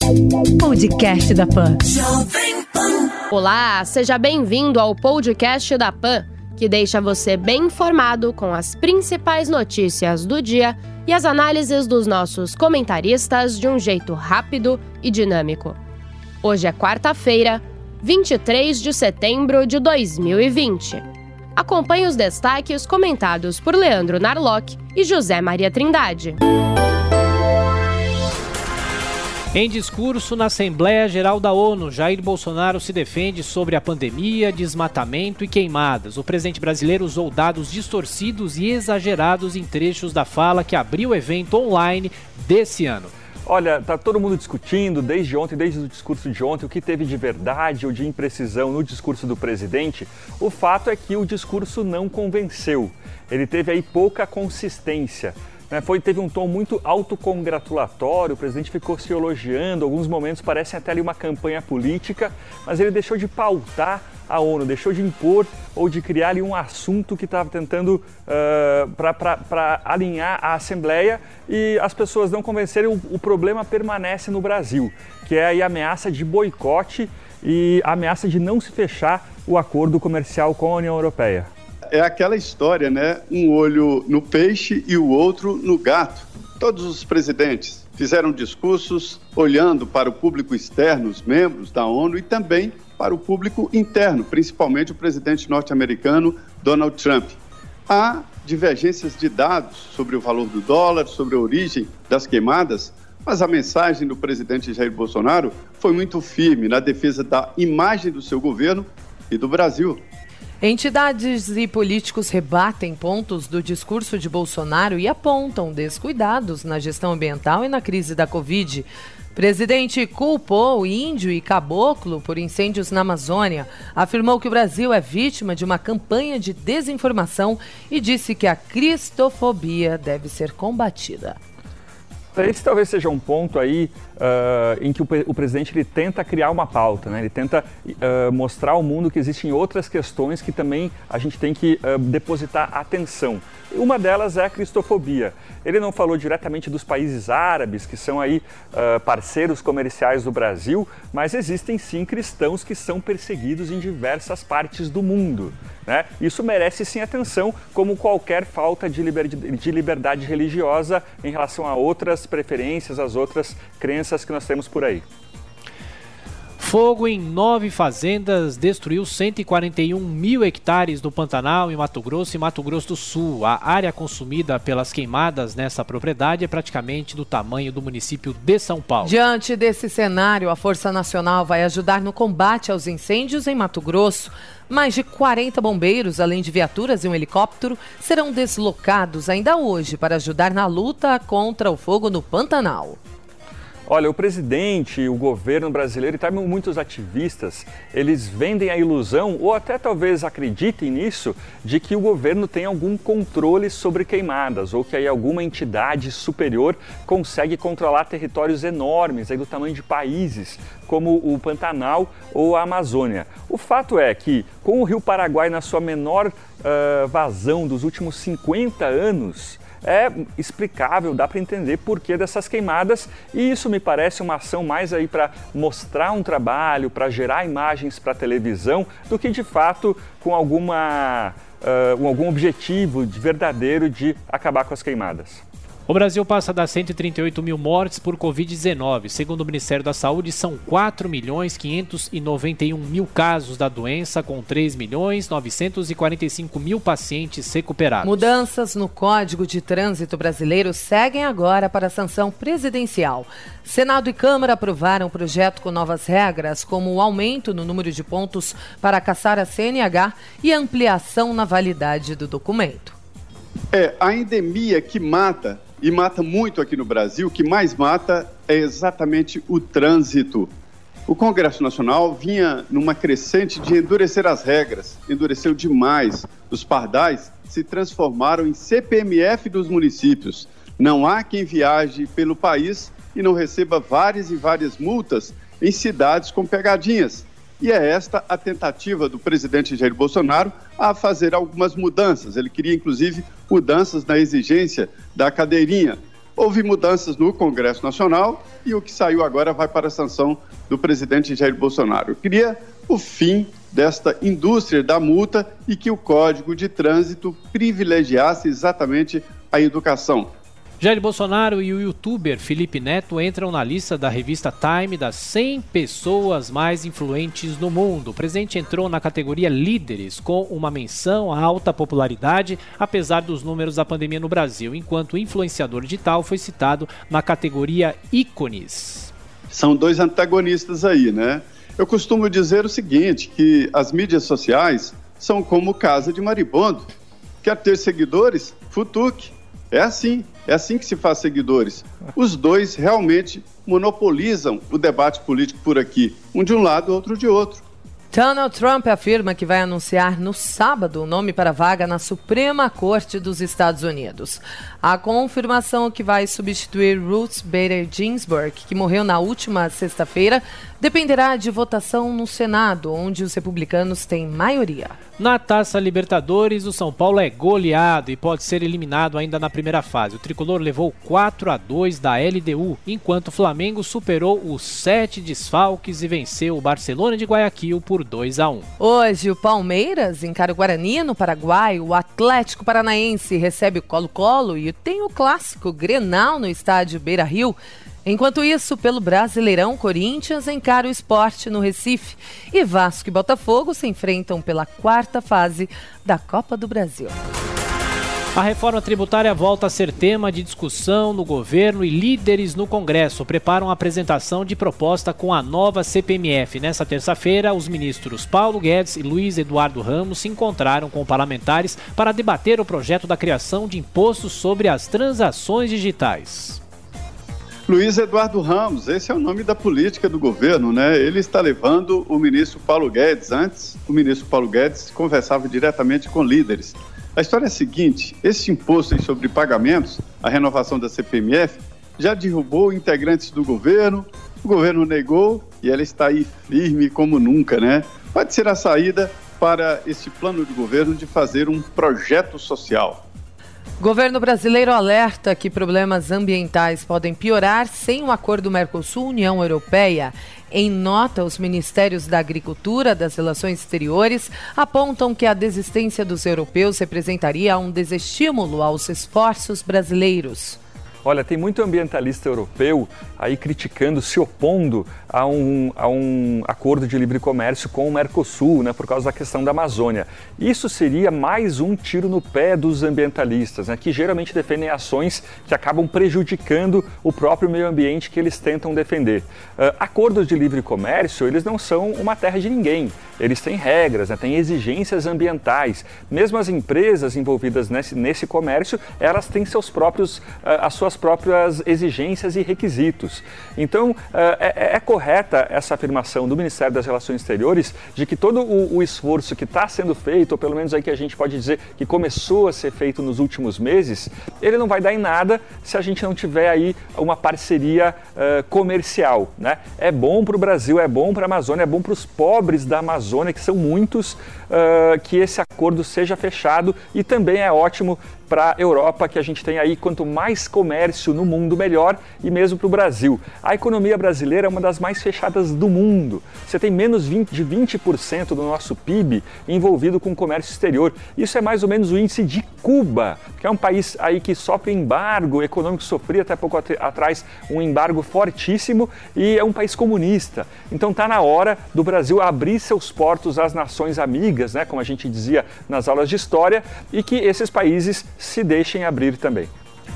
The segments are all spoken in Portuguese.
Podcast da PAN. Olá, seja bem-vindo ao podcast da PAN, que deixa você bem informado com as principais notícias do dia e as análises dos nossos comentaristas de um jeito rápido e dinâmico. Hoje é quarta-feira, 23 de setembro de 2020. Acompanhe os destaques comentados por Leandro Narlock e José Maria Trindade. Em discurso na Assembleia Geral da ONU, Jair Bolsonaro se defende sobre a pandemia, desmatamento e queimadas. O presidente brasileiro usou dados distorcidos e exagerados em trechos da fala que abriu o evento online desse ano. Olha, tá todo mundo discutindo desde ontem, desde o discurso de ontem, o que teve de verdade ou de imprecisão no discurso do presidente. O fato é que o discurso não convenceu. Ele teve aí pouca consistência. Teve um tom muito autocongratulatório, o presidente ficou se elogiando, alguns momentos parecem até ali uma campanha política, mas ele deixou de pautar a ONU, deixou de impor ou de criar ali um assunto que estava tentando para alinhar a Assembleia, e as pessoas não convenceram. O problema permanece no Brasil, que é a ameaça de boicote e a ameaça de não se fechar o acordo comercial com a União Europeia. É aquela história, né? Um olho no peixe e o outro no gato. Todos os presidentes fizeram discursos olhando para o público externo, os membros da ONU, e também para o público interno, principalmente o presidente norte-americano Donald Trump. Há divergências de dados sobre o valor do dólar, sobre a origem das queimadas, mas a mensagem do presidente Jair Bolsonaro foi muito firme na defesa da imagem do seu governo e do Brasil. Entidades e políticos rebatem pontos do discurso de Bolsonaro e apontam descuidados na gestão ambiental e na crise da Covid. O presidente culpou índio e caboclo por incêndios na Amazônia, afirmou que o Brasil é vítima de uma campanha de desinformação e disse que a cristofobia deve ser combatida. Esse talvez seja um ponto aí em que o presidente ele tenta criar uma pauta, né? Ele tenta mostrar ao mundo que existem outras questões que também a gente tem que depositar atenção. Uma delas é a cristofobia. Ele não falou diretamente dos países árabes, que são aí parceiros comerciais do Brasil, mas existem sim cristãos que são perseguidos em diversas partes do mundo, né? Isso merece sim atenção, como qualquer falta de liberdade religiosa em relação a outras preferências, as outras crenças que nós temos por aí. Fogo em 9 fazendas destruiu 141 mil hectares do Pantanal, em Mato Grosso e Mato Grosso do Sul. A área consumida pelas queimadas nessa propriedade é praticamente do tamanho do município de São Paulo. Diante desse cenário, a Força Nacional vai ajudar no combate aos incêndios em Mato Grosso. Mais de 40 bombeiros, além de viaturas e um helicóptero, serão deslocados ainda hoje para ajudar na luta contra o fogo no Pantanal. Olha, o presidente, o governo brasileiro e também muitos ativistas, eles vendem a ilusão, ou até talvez acreditem nisso, de que o governo tem algum controle sobre queimadas, ou que aí alguma entidade superior consegue controlar territórios enormes, aí do tamanho de países, como o Pantanal ou a Amazônia. O fato é que, com o Rio Paraguai na sua menor vazão dos últimos 50 anos, é explicável, dá para entender por que dessas queimadas, e isso me parece uma ação mais aí para mostrar um trabalho, para gerar imagens para a televisão, do que de fato com algum objetivo verdadeiro de acabar com as queimadas. O Brasil passa das 138 mil mortes por Covid-19. Segundo o Ministério da Saúde, são 4.591.000 casos da doença, com 3.945.000 pacientes recuperados. Mudanças no Código de Trânsito Brasileiro seguem agora para a sanção presidencial. Senado e Câmara aprovaram um projeto com novas regras, como o aumento no número de pontos para caçar a CNH e a ampliação na validade do documento. A endemia que mata, e mata muito aqui no Brasil, o que mais mata é exatamente o trânsito. O Congresso Nacional vinha numa crescente de endurecer as regras, endureceu demais. Os pardais se transformaram em CPMF dos municípios. Não há quem viaje pelo país e não receba várias e várias multas em cidades com pegadinhas. E é esta a tentativa do presidente Jair Bolsonaro a fazer algumas mudanças. Ele queria, inclusive, mudanças na exigência da cadeirinha. houve mudanças no Congresso Nacional e o que saiu agora vai para a sanção do presidente Jair Bolsonaro. Eu queria o fim desta indústria da multa e que o Código de Trânsito privilegiasse exatamente a educação. Jair Bolsonaro e o youtuber Felipe Neto entram na lista da revista Time das 100 pessoas mais influentes no mundo. O presidente entrou na categoria Líderes, com uma menção à alta popularidade, apesar dos números da pandemia no Brasil, enquanto o influenciador digital foi citado na categoria Ícones. São dois antagonistas aí, né? Eu costumo dizer o seguinte, que as mídias sociais são como casa de maribondo. Quer ter seguidores? Futuque. É assim que se faz seguidores. Os dois realmente monopolizam o debate político por aqui, um de um lado, outro de outro. Donald Trump afirma que vai anunciar no sábado o nome para a vaga na Suprema Corte dos Estados Unidos. A confirmação que vai substituir Ruth Bader Ginsburg, que morreu na última sexta-feira, dependerá de votação no Senado, onde os republicanos têm maioria. Na Taça Libertadores, o São Paulo é goleado e pode ser eliminado ainda na primeira fase. O tricolor levou 4-2 da LDU, enquanto o Flamengo superou os 7 desfalques e venceu o Barcelona de Guayaquil por 2-1. Hoje, o Palmeiras encara o Guarani no Paraguai, o Atlético Paranaense recebe o Colo-Colo e tem o clássico Grenal no estádio Beira-Rio. Enquanto isso, pelo Brasileirão, Corinthians encara o Sport no Recife e Vasco e Botafogo se enfrentam pela quarta fase da Copa do Brasil. A reforma tributária volta a ser tema de discussão no governo e líderes no Congresso preparam a apresentação de proposta com a nova CPMF. Nessa terça-feira, os ministros Paulo Guedes e Luiz Eduardo Ramos se encontraram com parlamentares para debater o projeto da criação de imposto sobre as transações digitais. Luiz Eduardo Ramos, esse é o nome da política do governo, né? Ele está levando o ministro Paulo Guedes. Antes, o ministro Paulo Guedes conversava diretamente com líderes. A história é a seguinte, esse imposto sobre pagamentos, a renovação da CPMF, já derrubou integrantes do governo, o governo negou e ela está aí firme como nunca, né? Pode ser a saída para esse plano de governo de fazer um projeto social. Governo brasileiro alerta que problemas ambientais podem piorar sem um acordo Mercosul-União Europeia. Em nota, os Ministérios da Agricultura, das Relações Exteriores apontam que a desistência dos europeus representaria um desestímulo aos esforços brasileiros. Olha, tem muito ambientalista europeu aí criticando, se opondo a um acordo de livre comércio com o Mercosul, né, por causa da questão da Amazônia. Isso seria mais um tiro no pé dos ambientalistas, né, que geralmente defendem ações que acabam prejudicando o próprio meio ambiente que eles tentam defender. Acordos de livre comércio, eles não são uma terra de ninguém. Eles têm regras, né, têm exigências ambientais. Mesmo as empresas envolvidas nesse comércio, elas têm as suas próprias exigências e requisitos. Então, é correta essa afirmação do Ministério das Relações Exteriores de que todo o esforço que está sendo feito, ou pelo menos aí que a gente pode dizer que começou a ser feito nos últimos meses, ele não vai dar em nada se a gente não tiver aí uma parceria comercial, né? É bom para o Brasil, é bom para a Amazônia, é bom para os pobres da Amazônia, que são muitos, que esse acordo seja fechado, e também é ótimo para a Europa, que a gente tem aí, quanto mais comércio no mundo, melhor, e mesmo para o Brasil. A economia brasileira é uma das mais fechadas do mundo. Você tem menos de 20% do nosso PIB envolvido com comércio exterior. Isso é mais ou menos o índice de Cuba, que é um país aí que sofre embargo econômico, sofria até pouco atrás um embargo fortíssimo, e é um país comunista. Então está na hora do Brasil abrir seus portos às nações amigas, né, como a gente dizia nas aulas de história, e que esses países se deixem abrir também.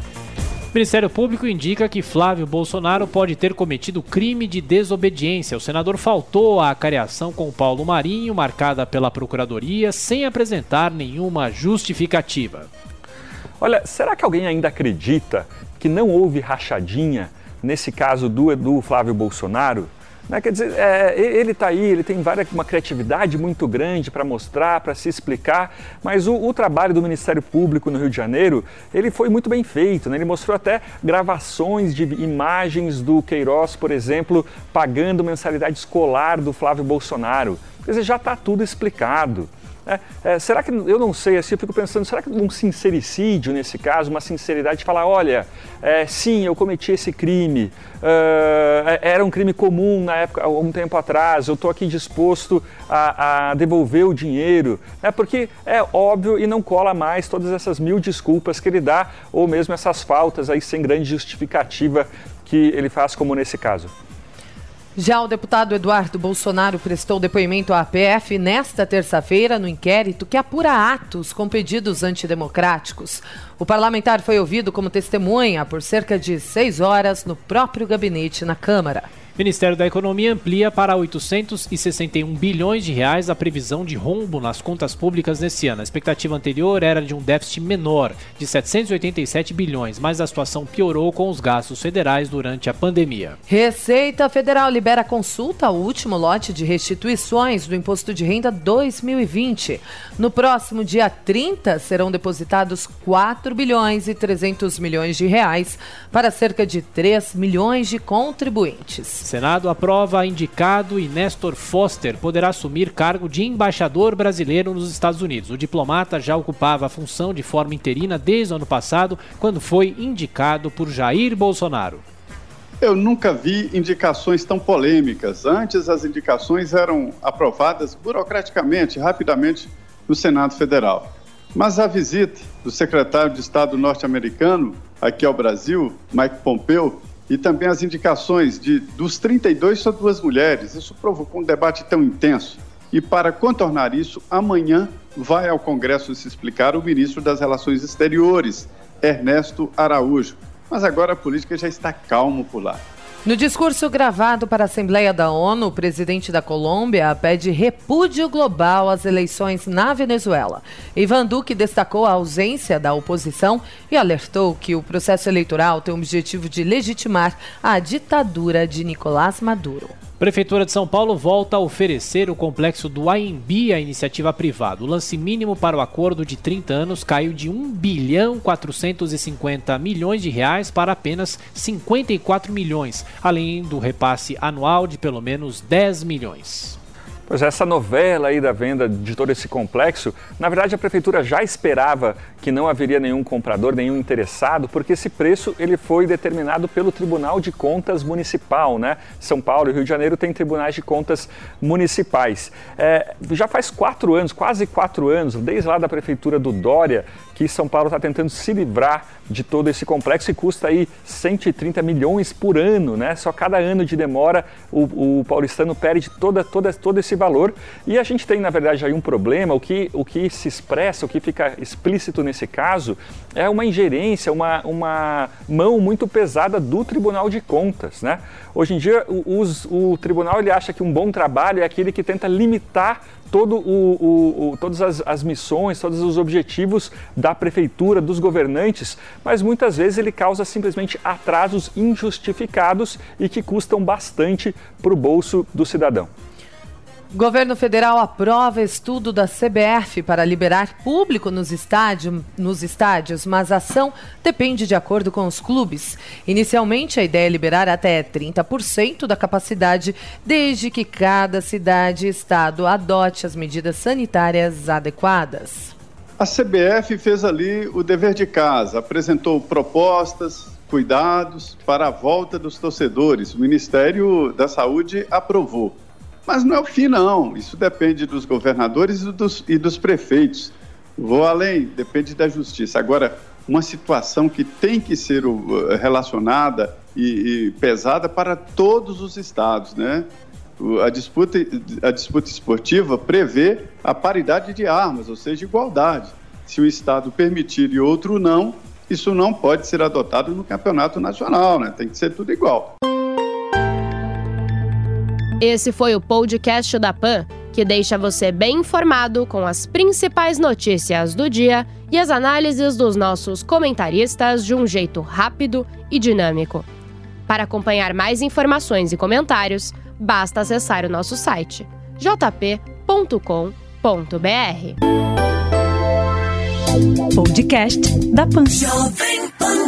O Ministério Público indica que Flávio Bolsonaro pode ter cometido crime de desobediência. O senador faltou à acariação com Paulo Marinho, marcada pela Procuradoria, sem apresentar nenhuma justificativa. Olha, será que alguém ainda acredita que não houve rachadinha nesse caso do Flávio Bolsonaro? Quer dizer, ele está aí, ele tem uma criatividade muito grande para mostrar, para se explicar, mas o trabalho do Ministério Público no Rio de Janeiro, ele foi muito bem feito, né? Ele mostrou até gravações de imagens do Queiroz, por exemplo, pagando mensalidade escolar do Flávio Bolsonaro. Quer dizer, já está tudo explicado. Será que, eu não sei, assim, eu fico pensando, será que um sincericídio nesse caso, uma sinceridade de falar, olha, sim, eu cometi esse crime, era um crime comum na época, há um tempo atrás, eu estou aqui disposto a devolver o dinheiro, porque é óbvio e não cola mais todas essas 1000 desculpas que ele dá, ou mesmo essas faltas aí sem grande justificativa que ele faz, como nesse caso. Já o deputado Eduardo Bolsonaro prestou depoimento à PF nesta terça-feira no inquérito que apura atos com pedidos antidemocráticos. O parlamentar foi ouvido como testemunha por cerca de 6 horas no próprio gabinete na Câmara. O Ministério da Economia amplia para 861 bilhões de reais a previsão de rombo nas contas públicas nesse ano. A expectativa anterior era de um déficit menor, de 787 bilhões, mas a situação piorou com os gastos federais durante a pandemia. Receita Federal libera consulta ao último lote de restituições do Imposto de Renda 2020. No próximo dia 30, serão depositados 4 bilhões e 300 milhões de reais para cerca de 3 milhões de contribuintes. Senado aprova indicado e Nestor Foster poderá assumir cargo de embaixador brasileiro nos Estados Unidos. O diplomata já ocupava a função de forma interina desde o ano passado, quando foi indicado por Jair Bolsonaro. Eu nunca vi indicações tão polêmicas. Antes, as indicações eram aprovadas burocraticamente, rapidamente, no Senado Federal. Mas a visita do secretário de Estado norte-americano aqui ao Brasil, Mike Pompeo, e também as indicações dos 32 são 2 mulheres. Isso provocou um debate tão intenso. E para contornar isso, amanhã vai ao Congresso se explicar o ministro das Relações Exteriores, Ernesto Araújo. Mas agora a política já está calmo por lá. No discurso gravado para a Assembleia da ONU, o presidente da Colômbia pede repúdio global às eleições na Venezuela. Ivan Duque destacou a ausência da oposição e alertou que o processo eleitoral tem o objetivo de legitimar a ditadura de Nicolás Maduro. Prefeitura de São Paulo volta a oferecer o complexo do AMB à iniciativa privada. O lance mínimo para o acordo de 30 anos caiu de 1.450 bilhões de reais para apenas 54 milhões, além do repasse anual de pelo menos 10 milhões. Pois essa novela aí da venda de todo esse complexo, na verdade a prefeitura já esperava que não haveria nenhum comprador, nenhum interessado, porque esse preço ele foi determinado pelo Tribunal de Contas Municipal, né? São Paulo e Rio de Janeiro têm tribunais de contas municipais. Já faz 4 anos, quase 4 anos, desde lá da prefeitura do Dória, que São Paulo está tentando se livrar de todo esse complexo e custa aí 130 milhões por ano, né? Só cada ano de demora o paulistano perde todo esse valor. E a gente tem, na verdade, aí um problema, o que se expressa, o que fica explícito nesse caso, é uma ingerência, uma mão muito pesada do Tribunal de Contas, né? Hoje em dia, o tribunal ele acha que um bom trabalho é aquele que tenta limitar todas as missões, todos os objetivos da prefeitura, dos governantes, mas muitas vezes ele causa simplesmente atrasos injustificados e que custam bastante para o bolso do cidadão. Governo federal aprova estudo da CBF para liberar público nos estádios, mas a ação depende de acordo com os clubes. Inicialmente, a ideia é liberar até 30% da capacidade, desde que cada cidade e estado adote as medidas sanitárias adequadas. A CBF fez ali o dever de casa, apresentou propostas, cuidados para a volta dos torcedores. O Ministério da Saúde aprovou. Mas não é o fim, não. Isso depende dos governadores e dos prefeitos. Vou além, depende da justiça. Agora, uma situação que tem que ser relacionada e pesada para todos os estados, né? A disputa esportiva prevê a paridade de armas, ou seja, igualdade. Se um estado permitir e outro não, isso não pode ser adotado no campeonato nacional, né? Tem que ser tudo igual. Esse foi o podcast da PAN, que deixa você bem informado com as principais notícias do dia e as análises dos nossos comentaristas de um jeito rápido e dinâmico. Para acompanhar mais informações e comentários, basta acessar o nosso site jp.com.br. Podcast da PAN.